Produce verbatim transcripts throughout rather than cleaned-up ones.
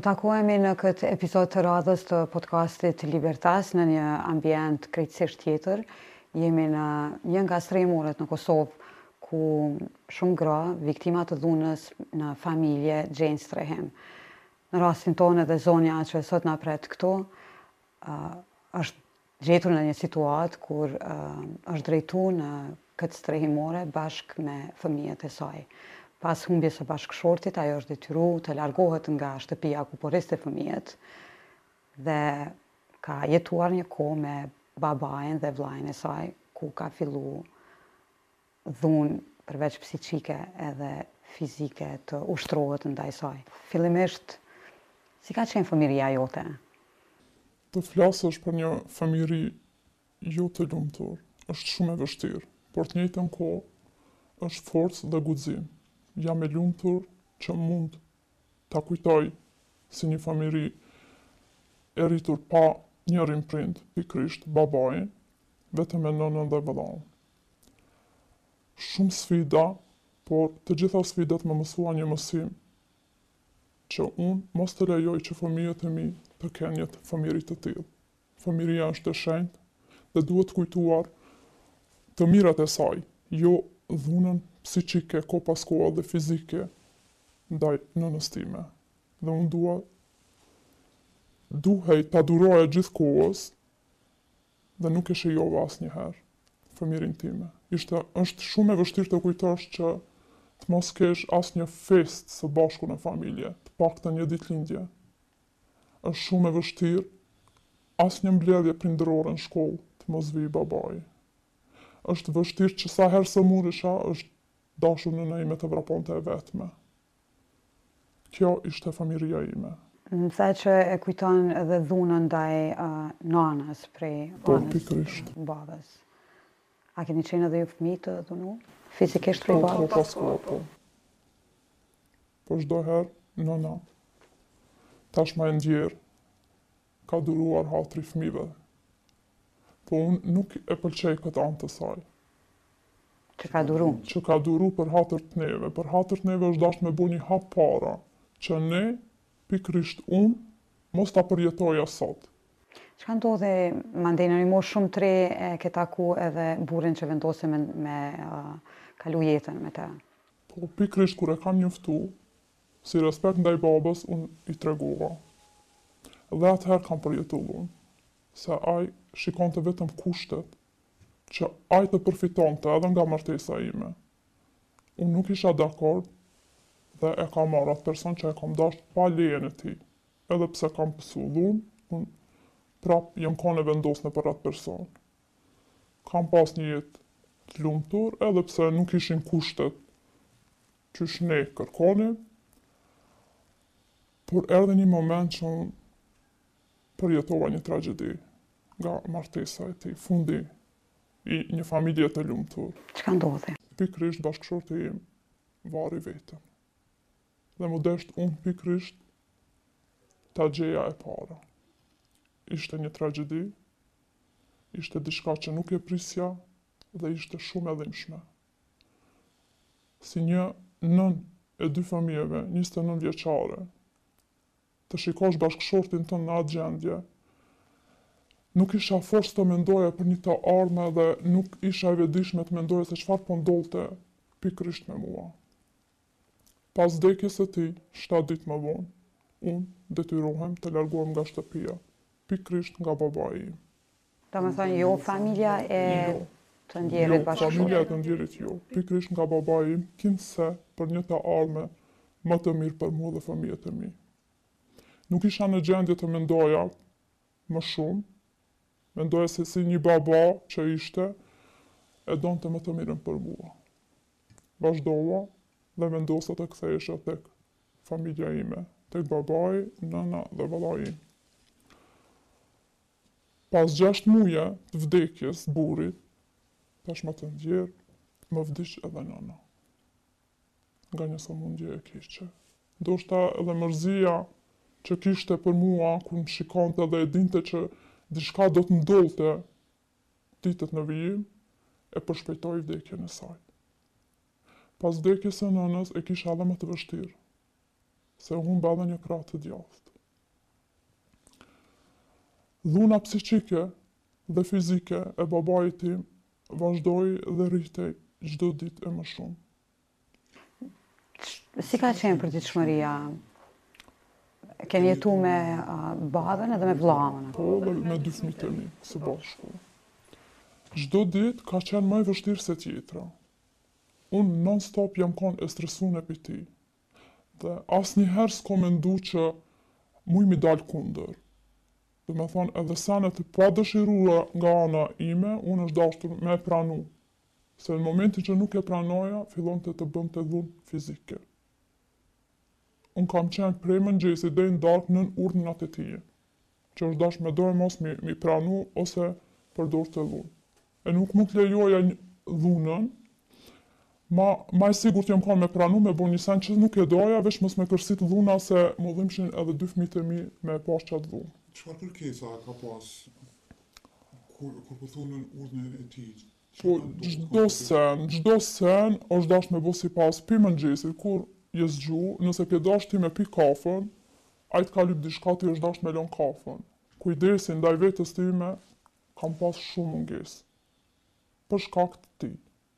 takohemi në këtë episod të radhës të podcastit Libertas në një ambient krejtësisht tjetër. Jemi në një nga stremuret në Kosovë ku shumë gra, viktima të dhunës në familje, gjejnë strehim. Në rastin tonë edhe zonja që sot na pret këtu, uh, është gjetur në një situatë kur uh, është drejtu në këtë strehimore bashkë me fëmijët e saj. Pas humbjes së bashkëshortit, ajo është detyruar të largohet nga shtëpia ku po rriste fëmijët dhe ka jetuar një kohë me babain dhe vllajën e saj, ku ka filluar dhunë përveç psiqike edhe fizike të ushtrohet ndaj saj. Fillimisht, si ka qenë fëmijëria jote? Të flasësh për një fëmijëri jo të lumtur është shumë e vështirë, por të njëjtën kohë është forcë dhe guxim. Jam e lumtur që mund ta kujtoj si një fëmijëri e rritur pa njërin prind, pikërisht babain, vetëm me nënën dhe vëllain. Shumë sfida, por të gjitha sfidat më mësua një mësim që unë mos të lejoj që fëmijët e mi të kenë një fëmijëri të tillë. Fëmijëria është e shenjtë dhe duhet kujtuar të mirat e saj, jo dhunën psiqike, ko pas koha dhe fizike ndaj nënës time. Dhe unë dua duhej ta duroja gjithë kohës dhe nuk e shijova asnjëherë fëmijërin time. Ishte është shumë e vështirë të kujtosh që të mos kesh asnjë fest së bashku në familje, të paktën një ditëlindje. Është shumë e vështirë asnjë mbledhje prindërore në shkollë të mos vijë babai. Është vështirë që sa herë së muresha është dashur nëna ime të vraponte e vetme. Kjo ishte fëmijëria ime. Më the që e kujton edhe dhunën ndaj uh, nanës prej Po, anës pikërisht. babës. A keni qenë edhe ju fëmijë të dhunu? Fizikisht prej Po, babës? po, pas koha, po. Po çdo herë nëna tashmë e ndjerë ka duruar hatri fëmijëve. Po unë nuk e pëlqej këtë anë të saj. Që ka duru? Që ka duru për hatër të neve. Për hatër të neve është dashur me bu një hap para, që ne, pikërisht unë, mos ta përjetoja sot. Çka ndodhi, mandej në një moshë shumë të re e ke taku edhe burrin që vendose me, me uh, kalu jetën me te? Po pikërisht kur e kam njoftu, si respekt ndaj babës, unë i tregova. Dhe atëherë kam përjetuar unë, se ai shikonte vetëm kushtet që ai të përfitonte edhe nga martesa ime. Unë nuk isha dakord dhe e kam marrë atë person që e kam dashur pa lejen e tij. Edhe pse kam pësu dhunë, unë prap jam kanë vendosur për atë person. Kam pas një jetë të lumtur, edhe pse nuk ishin kushtet qysh ne kërkonim, por erdhi një moment që unë përjetova një tragjedi nga martesa e tij, fundi i një familje të lumtur. Çka ndodhi? Pikërisht bashkëshorti im vari vetëm. Dhe më desht unë pikërisht ta gjeja e para. Ishte një tragjedi, ishte diçka që nuk e prisja dhe ishte shumë e dhimbshme. Si një nën e dy fëmijëve, njëzet e nëntë vjeçare, të shikosh bashkëshortin tënd në atë gjendje, nuk isha forcë të mendoja për një të ardhme dhe nuk isha e vetëdijshme të mendoja se çfarë po ndodhte pikërisht me mua. Pas vdekjes së tij, shtatë ditë më vonë, unë detyrohem të largohem nga shtëpia, pikërisht nga babai im. Domethënë jo familja e Jo. të ndjerit Jo, bashkëshortit. familja e të ndjerit jo, pikërisht nga babai im, kinse për një të ardhme më të mirë për mua dhe fëmijët e mi. Nuk isha në gjendje të mendoja më shumë, mendoja se si një baba që ishte, e donte më të mirën për mua. Vazhdova dhe vendosa të kthehesha tek familja ime, tek babai, nëna dhe vllai im. Pas gjashtë muaje të vdekjes burrit, tashmë të ndjerë, më vdiq edhe nëna. Nga një sëmundje e keqe. Ndoshta edhe mërzia që kishte për mua, kur më shikonte dhe e dinte që diçka do të ndodhte ditët në vijim, e përshpejtoi vdekjen e saj. Pas vdekjes së nënës e kisha edhe më të vështirë, se humba edhe një krah të djathtë. Dhuna psiqike dhe fizike e babait tim vazhdoi dhe rritej çdo ditë e më shumë. Si ka qenë përditshmëria? Keni jetu me uh, babën edhe me vllahun? Po, dhe me dy fëmijët e mi, së bashku. Çdo ditë ka qenë më e vështirë se tjetra. Unë non-stop jam konë e stresuar për ti. Dhe asnjëherë s'ko mendu që muj mi dal kundër. Dhe me thonë, edhe senet e pa dëshirua nga ana ime, unë është dashur me pranu. Se në momentin që nuk e pranoja, fillon të të bëm të dhunë fizike. Unë kam qenë prej mëngjesi dhe në darkë nën urdhnat e tije, që është dash me dojë mos mi, mi pranu ose përdor të dhunë. E nuk mund të lejoja dhunën, ma, ma e sigur të jam kanë me pranu me bo një sen që nuk e doja, veç mos me kërsit dhuna se më dhimbshin edhe dy fëmijët e mi me pas qatë dhunë. Çfarë kërkesa ka pas kur, kur po thunën urdhën e tij? Po, çdo sen, çdo sen është dash me bo si pas pi mëngjesit, kur je zgju, nëse ke dash ti me pi kafën, ai të ka lyp diçka ti është dash me lën kafën. Kujdesin ndaj vetës time, kam pas shumë mungesë. Për shkak të ti.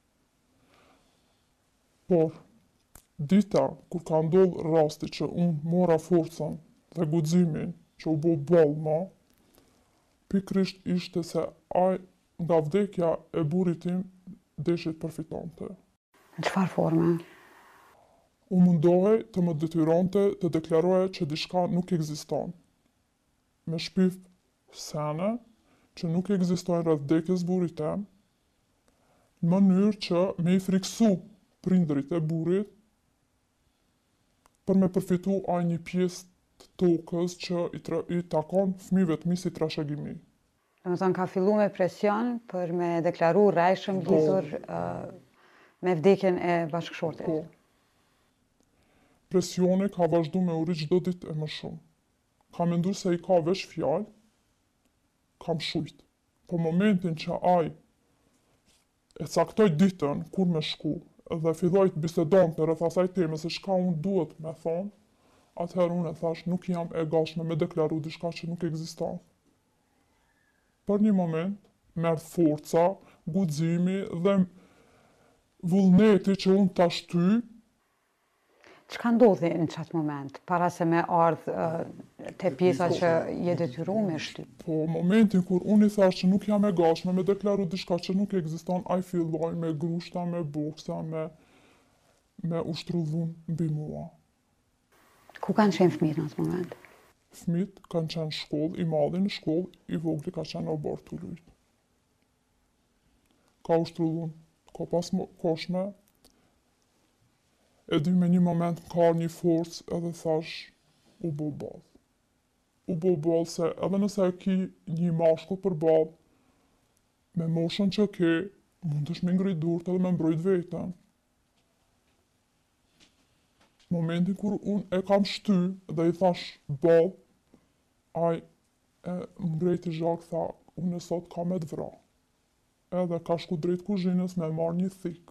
Por, dita, kur ka ndodh rasti që unë mora forcën dhe guximin që u bo boll ma, pikrisht ishte se ai nga vdekja e burrit tim deshit përfitonte. Në çfarë forme? U mundohej të më detyronte të deklaroja që diçka nuk ekziston. Me shpif sene që nuk ekzistojnë rreth vdekjes burrit tim, në mënyrë që me i friksu prindrit e burrit për me përfitu ai një pjesë të tokës që i, tra, i takon fëmijëve të mi si trashëgimi. Domethënë ka fillu me presion për me deklaru rrejshëm lidhur uh, me vdekjen e bashkëshortit. Po. Presioni ka vazhdu me uri çdo ditë e më shumë. Ka mendu se i ka vesh fjalë, kam shujt. Po momentin që ai e caktoj ditën kur me shku dhe filloj të bisedonte rreth asaj teme se çka unë duhet me thonë, atëherë unë e thash nuk jam e gatshme me deklaru diçka që nuk ekziston. Për një moment, merr forca, guximi dhe vullneti që unë ta shtyj. Çka ndodhi në qatë moment, para se me ardhë uh, te pjesa që je detyru me shty? Po, momentin kur unë i thash që nuk jam e gatshme me deklaru diçka që nuk ekziston, ai filloi me grushta, me boksa, me, me ushtru dhunë mbi mua. Ku kanë qenë fëmijët në atë moment? Fëmijët kanë qenë në shkollë, i madhi në shkollë, i vogli ka qenë në barë të lujtë. Ka ushtru dhunë, ka pas koshme, e dy me një moment më ka një forcë edhe thash u bo ballë. U bo ballë se edhe nëse e ki një mashkull për ballë, me moshën që ke, mund është me ngrit durt edhe me mbrojt vetën. Momentin kur unë e kam shty dhe i thash ballë, ai e mbrejti zhak tha, unë e sot ka me të vra. Edhe ka shku drejt kuzhinës me marrë një thikë.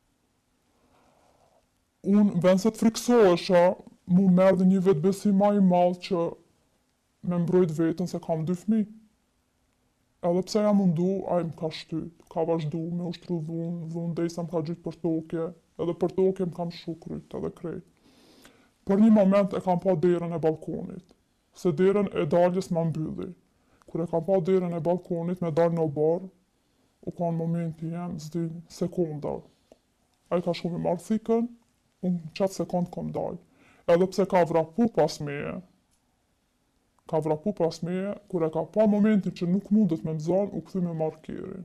Unë, vend se të friksohesha, mu merë dhe një vetbesim ma i madh që me mbrojt vetën se kam dy fëmijë. Edhe pse jam mundu, ai më ka shtyt, ka vazhdu me ushtru dhunë, dhunë derisa më ka gjyt për tokje, edhe për tokje më kam shu kryt edhe krejt. Për një moment e kam pa derën e balkonit, se derën e daljes ma mbylli. Kur e kam pa derën e balkonit me dal në barë, u ka në momenti jem zdi sekonda. Ai ka shku me marrë thikën, unë qatë sekund kom dal. Edhe pse ka vrapu pas meje, ka vrapu pas meje, kur e ka pa momentin që nuk mundet me mëzan, u këthy me marrë kerin.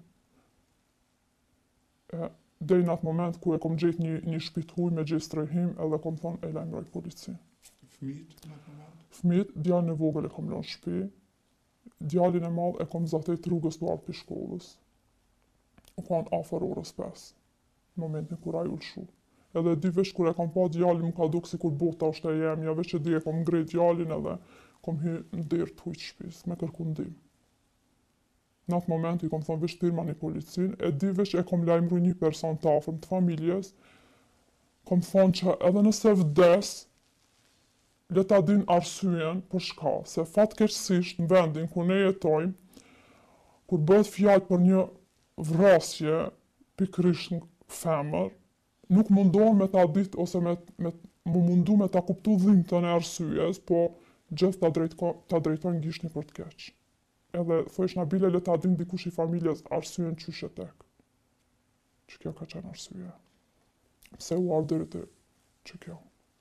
E, dej në atë moment ku e kom gjet një, një shpit huj me gjet strehim, edhe kom thonë e lajmëroj polici. Fëmijët në atë moment? Fëmijët, djalin e vogël e kom lënë shtëpi, djalin e madh e kom zatet rrugës të ardh pi shkollës. U kanë afër orës pesë, në momentin kur ai u lshu. Edhe di veç kur e kam pa djalin, më ka duk si kur bota është e jemja, veç e di e kom ngrit djalin edhe kom hy në derë të hujtë shpis, me kërku ndim. Në atë moment i kom thonë veç tirma një policin, e di veç e kom lajmëru një person të afërm të familjes, kom thonë që edhe nëse vdes, le ta din arsyen për shka, se fatkeqësisht në vendin ku ne jetojmë, kur bëhet fjalë për një vrasje pikërisht në femër, nuk mundohen me ta ditë ose me, me më mundu me ta kuptu dhimbtën e arsyes, po gjithë ta, drejtko, ta drejtojnë gishtni për të keq. Edhe thojsh Nabile, le ta din dikush i familjes arsyen qyshe tek. Që kjo ka qenë arsye. Pse u ardhë deri që kjo.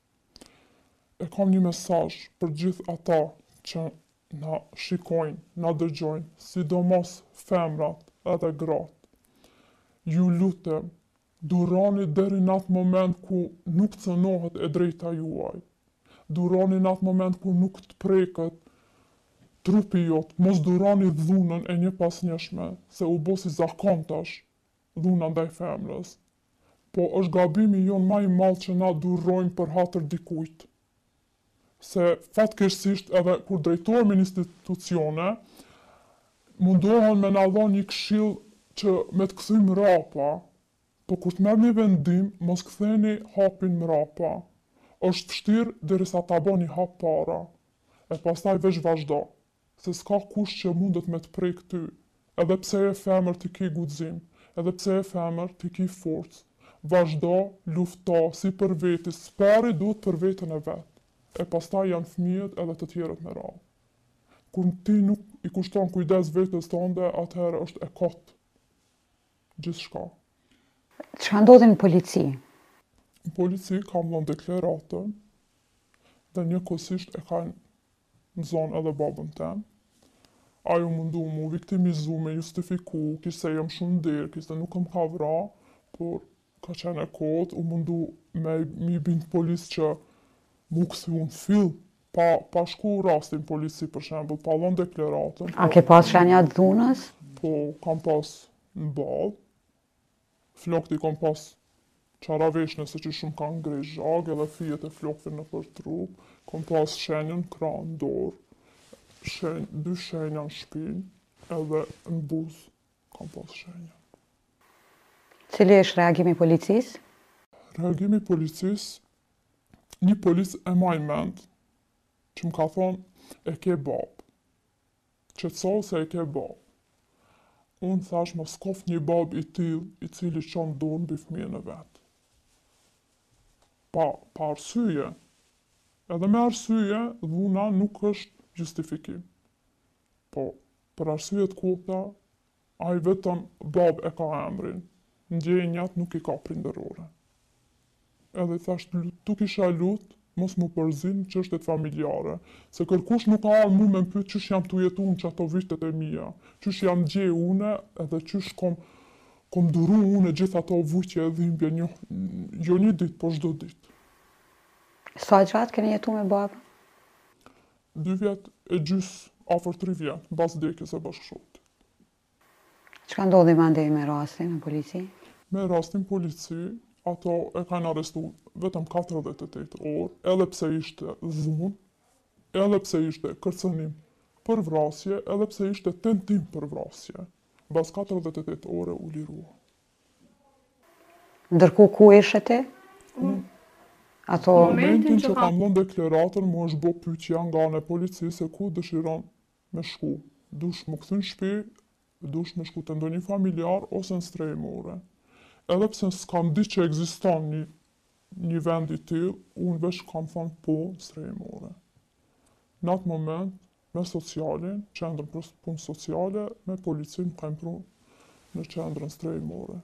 E kam një mesazh për gjithë ata që na shikojnë, na dëgjojnë, sidomos femrat edhe gratë. Ju lutem, duroni deri në atë moment ku nuk cënohet e drejta juaj. Duroni në atë moment ku nuk të preket trupi jot, mos duroni dhunën e një pasnjëshme, se u bo si zakontash dhuna ndaj femrës. Po është gabimi jon më i madh që na durojmë për hatër dikujt. Se fatkeqësisht edhe kur drejtohemi në institucione, mundohen me na dhënë një këshill që me të kthejmë mrapa, po kur të merrni vendim, mos ktheni hapin mrapa. Është vështirë derisa ta bëni hap para, e pastaj veç vazhdo, se s'ka kush që mundet me të prej ty, edhe pse e femër ti ki guxim, edhe pse e femër ti ki forcë. Vazhdo, lufto, si për veti, spari duhet për vetën e vetë, e pastaj janë fëmijët edhe të tjerët me radhë. Kur ti nuk i kushton kujdes vetës tënde, atëherë është e kotë gjithçka. Çfarë ndodhi në polici? Në polici kam dhënë deklaratën dhe njëkohësisht e kanë në zonë edhe babën tem. Ajo mundu mu viktimizu, me justifiku, kishte jam shumë derë, kishte nuk më ka vra, por ka qenë e kohët, u mundu me mi bindë policë që mu këthy unë fill, pa, pa shku rastin polici për shembull, pa dhënë deklaratën. A ke pas shenja të dhunës? Po, kam pas në badë, flokti kam pas qaraveshne se që shumë kanë ngrej zhag, edhe fijet e flokëve në për trup, kam pas shenjën kran, dorë, shenj, dy shenja në shpinë, edhe në buzë kam pas shenja. Cili është reagimi policisë? Reagimi policisë, një policë e maj mend, që më ka thonë e ke babë, që të solë se e ke babë. Unë thash më skof një babë i tillë, i cili qonë dorë mbi fëmijën e vetë. Pa, pa arsye. Edhe me arsye, dhuna nuk është justifikim. Po, për arsye të kupta, ai vetëm babë e ka emrin. Ndjenjat nuk i ka prindërore. Edhe thash, tu kisha lut, mos mu përzin çështjet familjare, se kërkush nuk ka ardhur mu me më pyet çysh jam tu jetu në çato vitet e mia, çysh jam gje une, edhe çysh kom, kom duru une gjithë ato vujtje e dhimbje, një, jo një ditë, po çdo ditë. Sa gjatë keni jetu me babën? Dy vjet e gjys, afër tri vjet, mbas vdekjes së bashkëshortit. Çka ndodhi mandej me rastin në polici? Me rastin polici, ato e kanë arrestu vetëm katërdhjetë e tetë orë, edhe pse ishte dhunë, edhe pse ishte kërcënim për vrasje, edhe pse ishte tentim për vrasje. Mbas katërdhjetë e tetë orë u lirua. Ndërkohë ku ishe ti? Unë. Ato... Në momentin që kam dhënë deklaratën, mu është bo pyetja nga ana e policisë se ku dëshiron me shku. Dush më kthy në shtëpi, dush me shku të ndonjë familjar ose në strehimore. Edhe pse s'kam di që ekziston një, një vend i tillë, unë veç kam thënë po strehimore. Në atë moment, me socialin, qendrën për punë sociale, me policin kam pru në qendrën strehimore.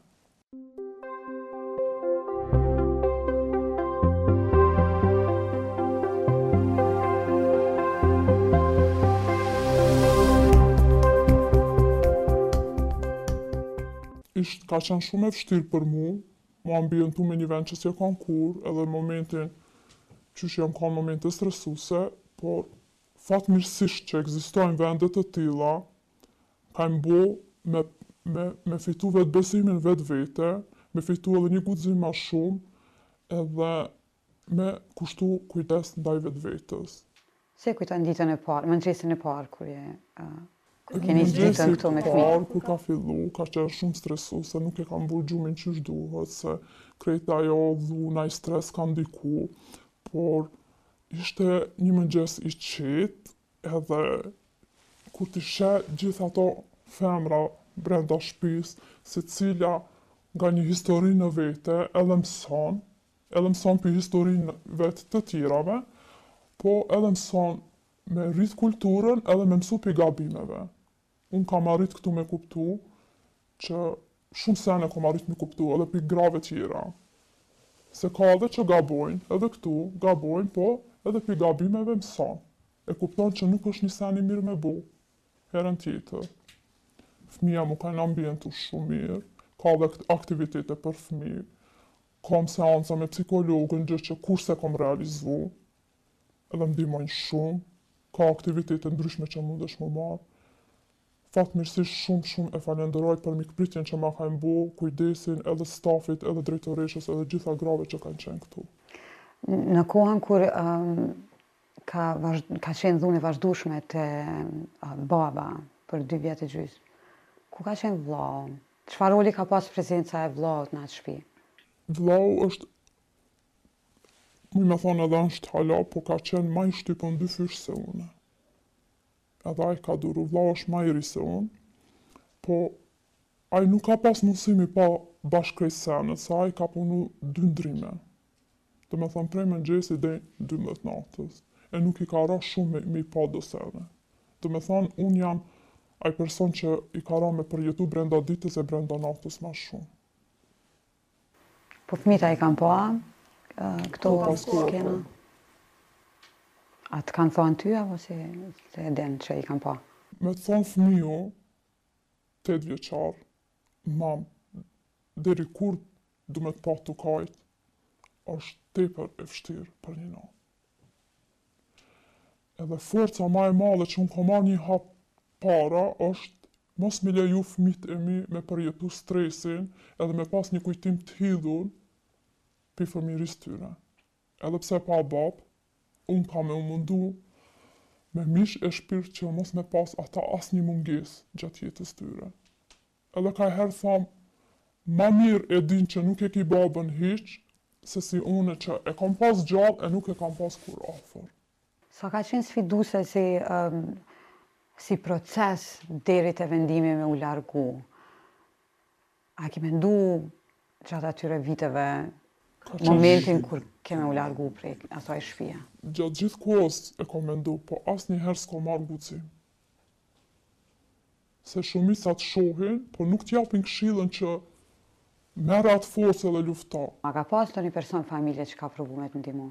Ishtë ka qenë shumë e vështirë për mu, mu ambientu me një vend që s'ja kanë kur, edhe momentin qysh jam kanë momente stresuse, por fatmirësisht që ekzistojnë vendet të tilla, kanë bo me, me, me fitu vetë besimin vetë vete, me fitu edhe një guxim ma shumë, edhe me kushtu kujdes ndaj vetë vetës. Se kujton ditën e parë, mëngjesin e parë kur je... Uh... Keni ditën këto me fëmijë. Kur ka fillu, ka qenë shumë stresu, se nuk e kam bërë gjumin qysh duhet, se krejt ajo dhuna i stres ka ndiku, por ishte një mëngjes i qetë, edhe kur t'i sheh gjithë ato femra brenda shtëpisë, secila nga një histori në vete, edhe mëson, edhe mëson për historinë vetë të tjerave, po edhe mëson me rrit kulturën edhe me mësu për gabimeve. Unë kam arrit këtu me kuptu që shumë sene kam arrit me kuptu edhe për grave tjera. Se ka edhe që gabojnë, edhe këtu gabojnë, po edhe për gabimeve mëson. E kupton që nuk është një sen i mirë me bu, herën tjetër. Fëmija mu ka në ambientu shumë mirë, ka edhe aktivitete për fëmijë, kam seansa me psikologën, gjë që kurse kam realizu, edhe më ndihmojnë shumë, ka aktivitete ndryshme që mundesh më marë. Fatmirësisht shumë shumë e falenderoj për mikpritjen që ma kanë bu, kujdesin edhe stafit, edhe drejtoreshës, edhe gjitha grave që kanë qenë këtu. Në kohën kur um, ka, vazhd, ka qenë dhunë e vazhdueshme të uh, baba për dy vjetë e gjysmë, ku ka qenë vllau? Çfarë roli ka pas prezenca e vllaut në atë shtëpi? Vllau është, më me thonë edhe është hala, po ka qenë ma i shtypën dy fysh se une. Edhe ai ka duru, vllau është ma i ri se unë, po ai nuk ka pas mundësimi pa bashkëkrejt senet, se ai ka punu dy ndrime. Do me thonë prej mëngjesi deri dymbëdhjetë natës, e nuk i ka ra shumë me, me i pa do sene. Do me thonë, unë jam ai person që i ka ra me përjetu brenda ditës e brenda natës ma shumë. Po fëmita i kanë pa, uh, këto skena? A të kanë thonë ty, apo si se e den që i kanë pa? Me të thonë fëmiju, tetë vjeqar, mam, deri kur du me të pa të kajt, është tepër e vështirë për një natë. Edhe forca ma e madhe që unë ka marrë një hap para është mos me leju fëmit e mi me përjetu stresin edhe me pas një kujtim të hidhur për fëmiris tyre. Edhe pse pa bab, unë ka me u mundu me mish e shpirt që mos me pas ata as një munges gjatë jetës tyre. Edhe ka herë thamë, ma mirë e din që nuk e ki babën hiq, se si une që e kam pas gjallë e nuk e kam pas kur afër. Sa ka qenë sfiduse si, um, si proces deri te vendimi me u largu? A ki mendu gjatë atyre viteve momentin kur keme u largu prej asaj shtëpie? Gjatë gjithë kohës e kam mendu, po asë një herë s'ko marrë guxim. Se shumicat shohin, po nuk t'japin këshillën që merë atë forcë dhe lufta. A ka pas të një person familje që ka provu me të ndihmu?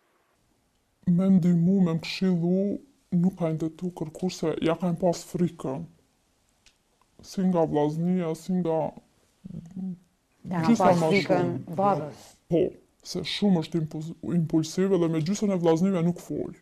Me ndihmu, me më këshillu, nuk ka ndetu kërkur se ja kanë pas frikën. Si nga vllaznia, si nga... Ja ka pas frikën babës? Po, se shumë është impulsive dhe me gjysën e vllaznive nuk folë.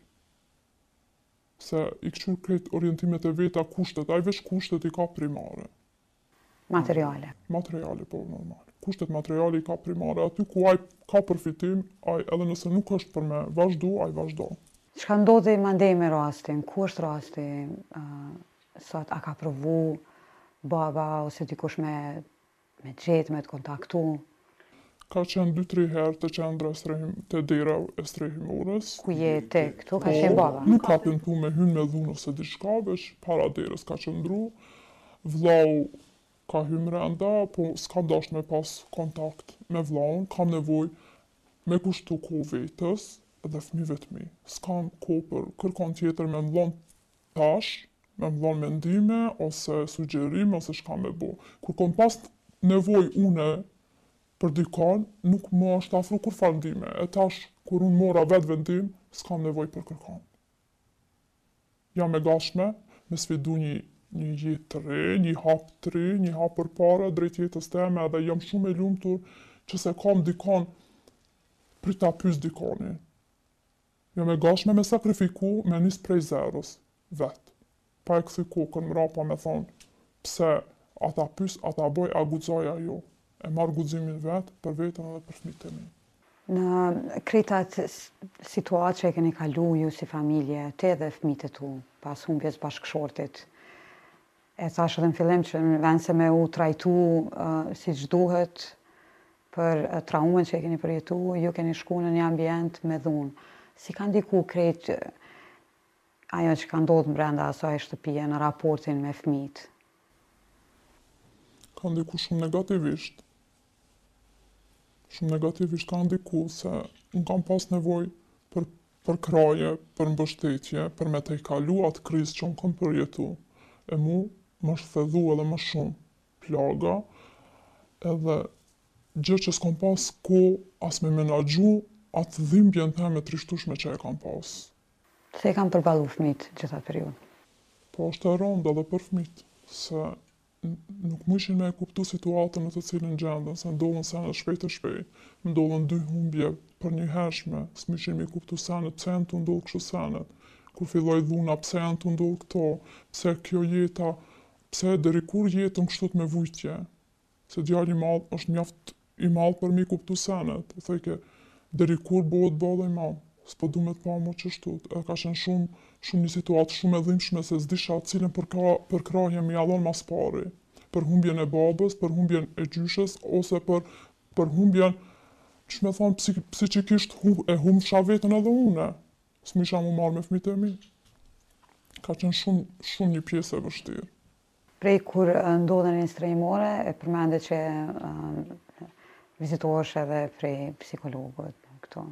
Se i këqur këtë orientimet e veta kushtet, a i veç kushtet i ka primare. Materiale? Materiale, po, normal. Kushtet materiale i ka primare, aty ku ai ka përfitim, ai edhe nëse nuk është për me vazhdu, ai vazhdo. Çka ndodhi mandej me rastin? Ku është rasti? Uh, sot a ka provu baba ose dikush me, me gjetë, me të kontaktu? Ka qenë dy tri herë të qendra strehim, të dera e strehimores. Ku je te këtu, ka qenë baba? Nuk ka tentu me hyn me dhunë ose diçka, veç para derës ka qëndru. Vllau ka hym renda, po s'ka dasht me pas kontakt me vllaun, kam nevoj me kushtu kohë vetës dhe fëmijëve të mi. S'kam kohë për kërkon tjetër me mllon tash, me mllon mendime, ose sugjerime, ose shka me bo. Kur kom pas nevoj une për dikon, nuk më është afru kur fandime. E tash, kur unë mora vetë vendim, s'kam nevoj për kërkon. Jam e gashme me sfidu një një jetë të re, një hap të re, një hap për para drejt jetës teme, edhe jam shumë e lumtur që se kam dikon për ta pyes dikonin. Jam e gashme me sakrifiku me nis prej zerës, vetë. Pa e këthy kokën mrapa me thonë, pse ata pyes, ata boj, a guxoj ajo. E marrë guximin vetë, për vetën edhe për fëmijët e mi. Në kritat situatë që e keni kalu ju si familje, te dhe fëmijët e tu, pas humbjes bashkëshortit, e thash edhe në fillim që në vend se me u trajtu uh, si që duhet për uh, traumën që e keni përjetu, ju keni shku në një ambient me dhunë. si ka ndiku krejt ajo që ka ndodhur brenda asaj shtëpie në raportin me fëmijët? Ka ndiku shumë negativisht. Shumë negativisht ka ndiku se unë kam pas nevojë për për kraje, për mbështetje, për me të i kalu atë krizë që unë kam përjetu. E mu më shfedhu edhe më shumë plaga, edhe gjë që s'kom pas ko as me menagju atë dhimbjen teme trishtueshme që e kam pas. Se e kam përballu fëmijët gjitha periudhën? Po është e rëndë edhe për fëmijët, se nuk më ishin me e kuptu situatën në të cilën gjendën, se ndodhen sene shpejt e shpejt, ndodhen dy humbje për një hershme, s'më ishin me kuptu senet, pse janë të ndodhë kështu senet, kur filloj dhuna, pse janë të ndodhë këto, pse kjo jeta, pse deri kur jetën kështu me vujtje, se djali i madh është mjaft i madh për mi kuptu senet, thojke, deri kur bëhet balla i madh, s'po du me të pa më qështu, e ka qenë shumë, shumë një situatë shumë e dhimbshme se s'disha cilën përkrahje mi allon mas pari, për humbjen e babës, për humbjen e gjyshes, ose për, për humbjen, që me thonë, psikikisht e humbsha vetën edhe une, s'misha mu marrë me fëmijët e mi. Ka qenë shumë, shumë një pjesë e vështirë. Prej kur ndodhen instrehimore, e përmende që uh, vizitohesh edhe prej psikologët, këto.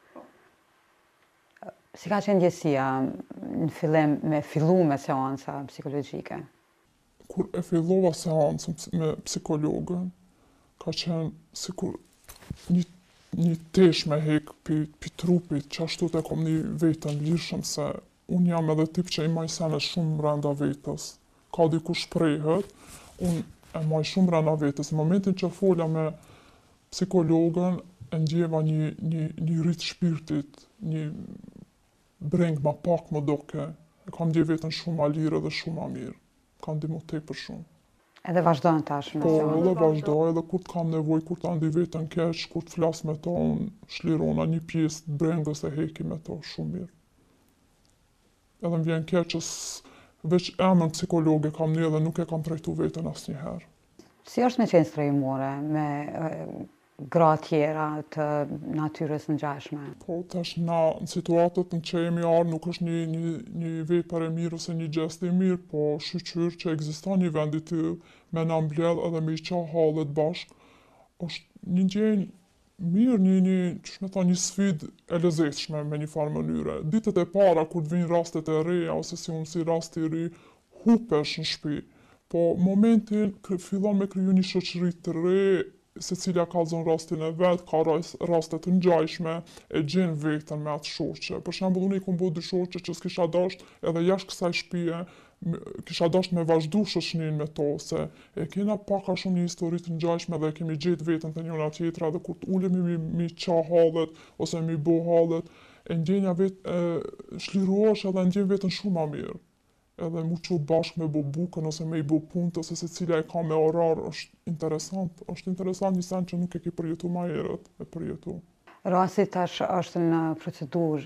Si ka qenë ndjesia në fillim me fillu me seansa psikologjike? Kur e fillova seancën me psikologën, ka qenë sikur një, një tesh me hek pi, pi trupit, që ashtu të kom një vetën lirshëm se unë jam edhe tip që i maj senet shumë brenda vetës. Ka diku shprehet, unë e maj shumë brenda vetës. Në momentin që fola me psikologën, e ndjeva një, një, një rrit shpirtit, një breng ma pak më doke, e kam ndje vetën shumë ma lirë dhe shumë ma mirë. Kam ndimu tepër shumë. Edhe vazhdojnë tash me Po, seansa? edhe vazhdoj, edhe kur të kam nevoj, kur të andi vetën keq, kur të flas me to, unë shlirona një pjesë të brengës e heki me to shumë mirë. Edhe më vjen keq që veç emën psikologe kam një dhe nuk e kam trajtu vetën asnjëherë. Si është me qenë strehimore, me gra tjera të natyrës ngjashme? Po, tash na në situatët në që jemi arë nuk është një, një, një vepër e mirë ose një gjest i mirë, po shqyqyr që ekziston një vend i tillë me na mbledh edhe me i qa hallet bashk, është një gjenjë mirë, një, një, që shme tha, një sfid e lezetshme me një farë mënyre. Ditët e para, kur të vinë rastet e reja, ose si unë si rast i ri, hupesh në shtëpi. Po momentin fillon me kriju një shoqëri të re, se cilja ka zonë rastin e vetë, ka rastet të ngjajshme, e gjen vetën me atë shoqe. Për shembull, unë i kom bo dy shoqe që s'kisha dasht edhe jashtë kësaj shtëpie, kisha dasht me vazhdu shoqërinë me to, se e kena pak a shumë një histori të ngjajshme dhe e kemi gjetë vetën të njëra tjetra, dhe kur t'ulemi mi, mi qa hallet, ose mi bo hallet, e ndjenja vetë, shlirohesh edhe ndjen vetën shumë ma mirë. Edhe mu që bashkë me bo bukën ose me i bo punët ose se cila e ka me orar, është interesant. është interesant një sen që nuk e ki përjetu ma herët e përjetu. Rasti tash është në procedurë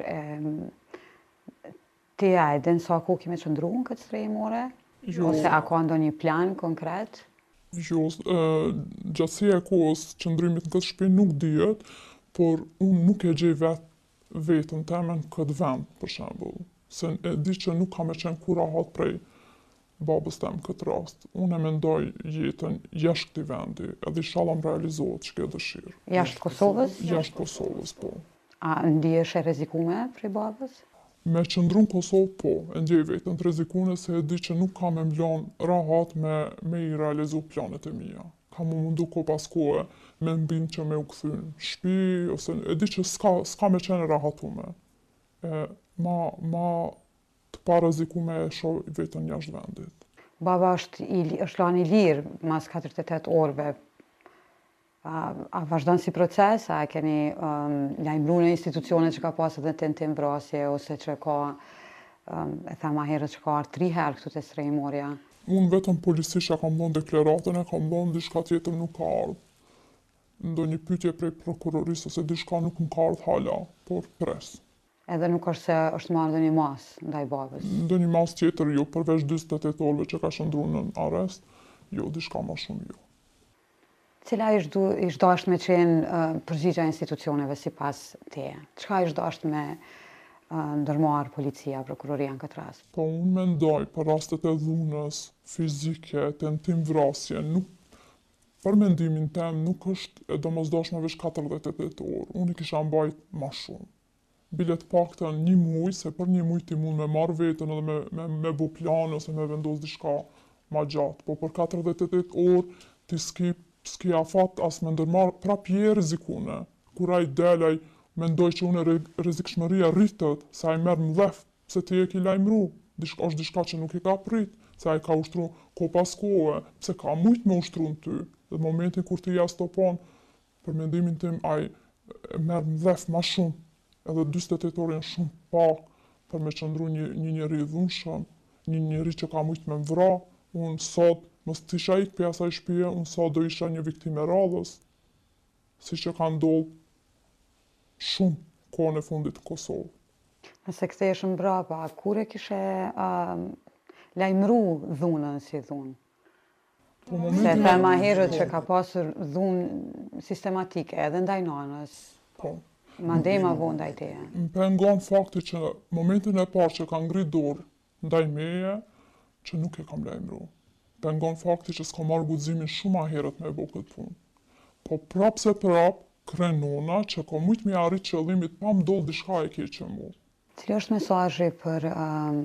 e ti a e din sa ku kime qëndru në këtë strehimore? Jo, Ose a ka ndonjë plan konkret? jo, gjatësia e kohës qëndrimit në këtë shtëpi nuk dihet, por unë nuk e gjej vetë vetën teme në këtë vend, për shembull. Se e di që nuk ka me qenë kur rahat prej babës tem këtë rast. Unë e mendoj jetën jashtë këtij vendi, edhe inshallah më realizohet që ke dëshirë. Jashtë Kosovës? Jashtë Kosovës, po. A ndihesh e rrezikume prej babës? Me qëndru në Kosovë, po, e ndjej vetën të rrezikune se e di që nuk ka me mblon rahat me, me i realizu planet e mija. Ka mu mundu ko pas kohë me mbin që me u këthy në shtëpi, ose e di që s'ka, s'ka me qenë rahatume. E, ma, ma të pa rrezikume e shoh vetën jashtë vendit. Baba është, i, është lanë i lirë mas katërdhjetë e tetë orëve. A, a vazhdon si proces? A keni um, lajmëruar në institucione që ka pas edhe tentim vrasje, ose që ka, um, e thema herët që ka ardhur tri herë këtu te strehimorja? Unë vetëm policisha kam dhënë deklaratën, e kam dhënë, diçka tjetër nuk ka ardhur. Ndonjë pyetje prej prokurorisë ose diçka nuk më ka ardhur hala, por pres. Edhe nuk është se është marrë ndonjë mas ndaj babës? Ndonjë mas tjetër jo, përveç dyzet e tetë orëve që ka qëndruar në arrest, jo, diçka më shumë jo. Cila ishtë ish dasht me qenë uh, përgjigja institucioneve si pas teje? Çka ishtë dasht me ndërmarë policia, prokuroria në këtë rast? Po unë mendoj për rastet e dhunës fizike, tentim vrasje, nuk për mendimin tem nuk është e domosdoshme veç katërdhjetë e tetë orë. Unë i kisha mbajt ma shumë. Bile të paktën një muj, se për një muj ti mund me marrë vetën edhe me, me, me bu plan ose me vendos diçka ma gjatë. Po për katërdhjetë e tetë orë ti s'ki, s'ki afat as me ndërmarë prap je rrezikune. Kur ai del, ai mendoj që unë rrezikshmëria rritët, se ai merr mdhef, se ti e ki lajmëru, diçka, është diçka që nuk i ka prit, se ai ka ushtru ko pas kohe, se ka mujt me ushtru në ty. Dhe momentin kur ti ja stopon, për mendimin tim, ai merr mdhef ma shumë, edhe dyzet e tetë orë janë shumë pak për me qëndru një, një njeri dhunshëm, një njeri që ka mujt me mvra. Unë sot, mos të isha ik për asaj shtëpie, unë sot do isha një viktime radhës, si që ka ndodhë shumë kohën e fundit në Kosovë. Nëse ktheheshëm mbrapa, kur e kishe uh, lajmëru dhunën si dhunë? Po Se the ma herët që ka pasur dhunë sistematike edhe ndaj nanës, po. mandej ma vonë ndaj teje. Më pengon fakti që momentin e parë që ka ngrit dorë ndaj meje, që nuk e kam lajmëru. Pengon fakti që s'ka marrë guximin shumë a herët me e bo këtë punë. Po prap se prap, krenona që ka mujt me arrit qëllimit pa m'doll diçka e keqe mu. Cili është mesazhi për um,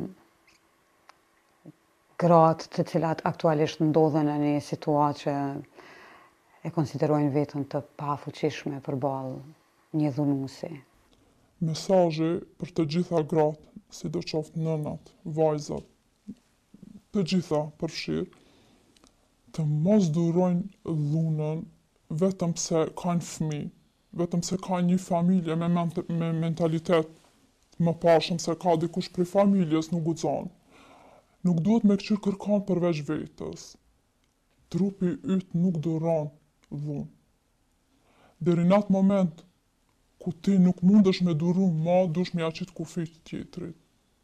gratë të cilat aktualisht ndodhen në një situatë që e konsiderojnë vetën të pafuqishme përballë një dhunuesi? Mesazhi për të gjitha gratë, sidoqoftë nënat, vajzat, të gjitha përfshirë, të mos durojnë dhunën vetëm pse kanë fëmijë, vetëm pse kanë një familje me, me mentalitet më pashëm se ka dikush prej familjes, nuk guxon. Nuk duhet me këqyr kërkan përveç vetës. Trupi yt nuk duron dhunë. Deri në atë moment ku ti nuk mundesh me duru ma, dush me ja qit kufit tjetrit.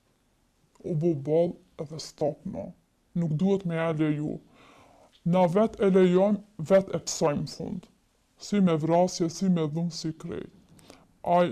U bo ball edhe stop ma. Nuk duhet me ja leju. Na vet e lejojmë, vet e psojmë fund. Si me vrasje, si me dhunë, si krejt. Ai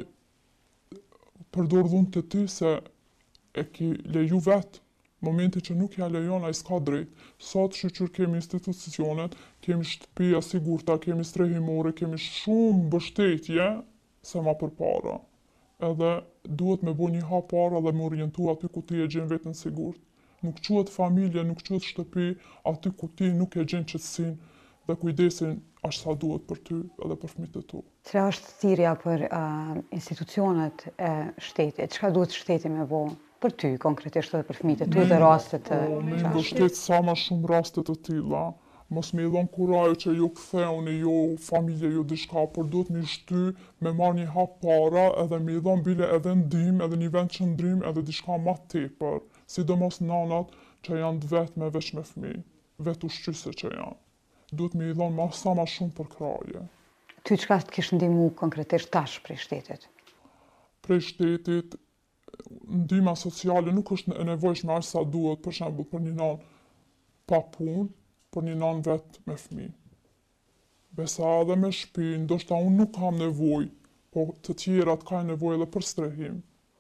përdor dhunë të ty se e ki leju vet. Momenti që nuk ja lejon, ai s'ka drejt. Sot shqyqyr kemi institucionet, kemi shtëpia sigurta, kemi strehimore, kemi shumë mbështetje se ma përpara. Edhe duhet me bo një hap para dhe me orientu aty ku ti e gjen vetën sigurt. Nuk quhet familje, nuk quhet shtëpi, aty ku ti nuk e gjen qetësinë dhe kujdesin ashtë sa duhet për ty edhe për fëmijët e tu. Cila është thirrja për uh, institucionet e shtetit? Çka duhet shteti me bo për ty, konkretisht edhe për fëmijët e tu dhe rastet të qashme? Me mbështet sa ma shumë rastet të tilla. Mos me i dhon kurajë që ju ktheuni, ju familje, ju diçka, por duhet me shty me marrë një hap para edhe me i dhon bile edhe ndim, edhe një vend qëndrim, edhe diçka ma tepër. Sidomos nanat që janë të vetme veç me fëmijë, vetë ushqyse që janë. Duhet me i dhon ma sa ma shumë për kraje. Ty çka të kishë ndihmu konkretisht tash prej shtetit? Prej shtetit, ndihma sociale nuk është e nevojshme aq sa duhet, për shembull për një nanë pa punë, për një nanë vetë me fëmijë. Besa edhe me shtëpi, ndoshta unë nuk kam nevojë, po të tjerat kanë nevojë edhe për strehim.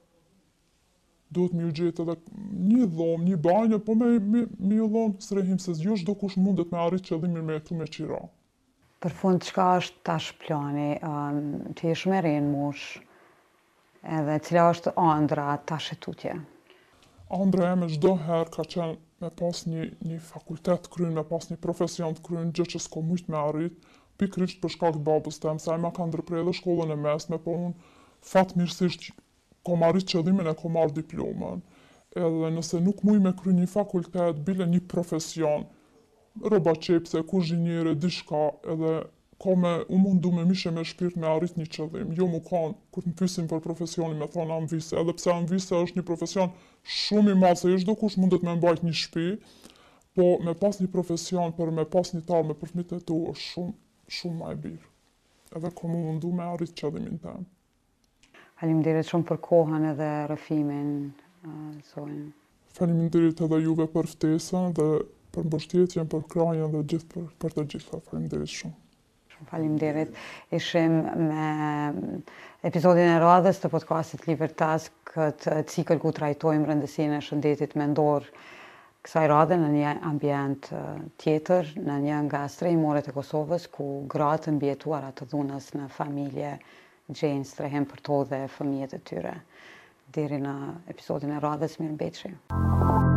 Duhet mi u gjetë edhe një dhomë, një banjë, po me, me, me u dhomë strehim, se jo çdo kush mundet me arrit qëllimin me jetu me qira. Për fund, çka është tash plani? Um, ti je shumë e rinë mosh, edhe cila është ëndra tash e tutje? Ëndra eme çdo herë ka qenë me pas një, një fakultet kryen, me pas një profesion të kryen, gjë që s'ko mujt me arrit, pikërisht për shkak të babës tem, se ai ma ka ndërprer edhe shkollën e mesme, po unë fatmirësisht kom arrit qëllimin e kom marrë diplomën. Edhe nëse nuk muj me kry një fakultet, bile një profesion, rroba qepse, kuzhinjere, diçka, edhe ka me, u mundu me mishe me shpirt me arrit një qëllim. Jo mu kanë, kur të më pysim për profesionin, me thonë anvise, edhe pse anvise është një profesion shumë i madh, se jo çdo kush mundet me mbajt një shtëpi, po me pas një profesion, për me pas një tarme për fëmijët e tu, është shumë, shumë ma e birë. Edhe kom u mundu me arrit qëllimin tem. Faleminderit shumë për kohën edhe rrëfimin, uh, Zoin. Faleminderit edhe juve për ftesën dhe për mbështetjen, për krajën dhe gjithë për, për të gjitha. Faleminderit shumë. Shumë faleminderit. Ishim me episodin e radhës të podcastit Libertas, këtë cikël ku trajtojmë rëndësinë e shëndetit mendor kësaj radhe në një ambient tjetër, në një nga strehimoret e Kosovës, ku gratë mbijetuara të dhunës në familje gjejnë strehim për to dhe fëmijët e tyre. Deri në episodin e radhës, mirëmbëjtje.